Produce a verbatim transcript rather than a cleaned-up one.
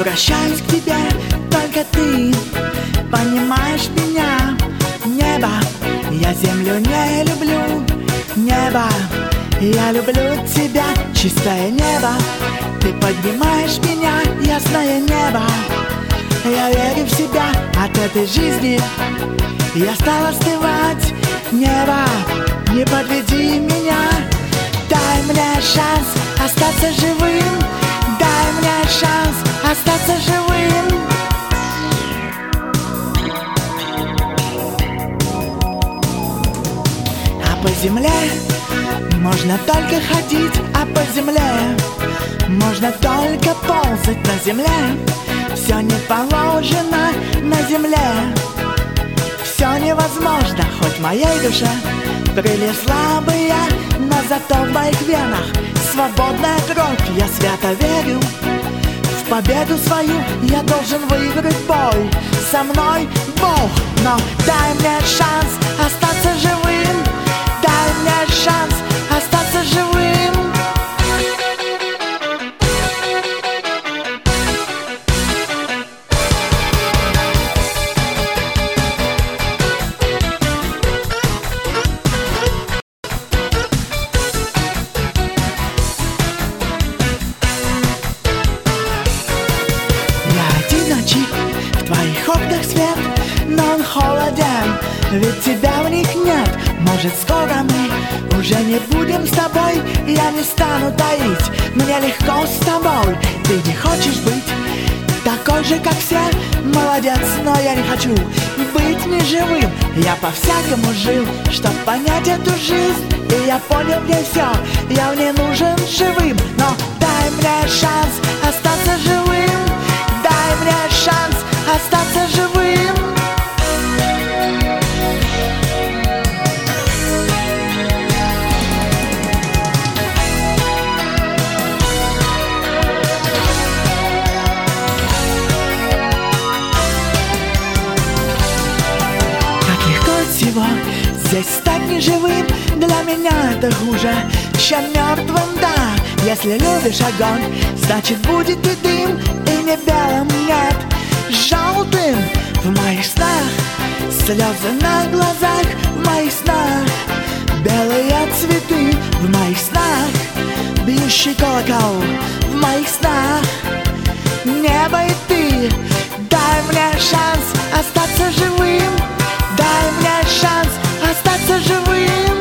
Возвращаюсь к тебе, только ты понимаешь меня. Небо, я землю не люблю. Небо, я люблю тебя. Чистое небо, ты поднимаешь меня. Ясное небо, я верю в себя. От этой жизни я стал остывать. Небо, не подведи меня. Дай мне шанс остаться живым. Дай мне шанс остаться живым. А по земле можно только ходить, а по земле можно только ползать. На земле все не положено, на земле все невозможно. Хоть в моей душе крылья слабые, но зато в моих венах свободная кровь. Я свято верю в победу свою. Я должен выиграть бой. Со мной Бог, но дай мне шанс остаться живым. Дай мне шанс остаться живым. В твоих окнах свет, но он холоден, ведь тебя в них нет. Может, скоро мы уже не будем с тобой. Я не стану таить, мне легко с тобой. Ты не хочешь быть такой же, как все. Молодец, но я не хочу быть неживым. Я по-всякому жил, чтоб понять эту жизнь. И я понял в ней все, я в ней нужен живым. Но дай мне шанс остаться живым. Дай мне шанс остаться живым. Как легко всего здесь стать неживым. Для меня это хуже, чем мертвым, да. Если любишь огонь, значит будет и дым. И не белым, нет, желтым. В моих снах слезы на глазах. В моих снах белые цветы. В моих снах бьющий колокол. В моих снах небо и ты. Дай мне шанс остаться живым. Дай мне шанс остаться живым.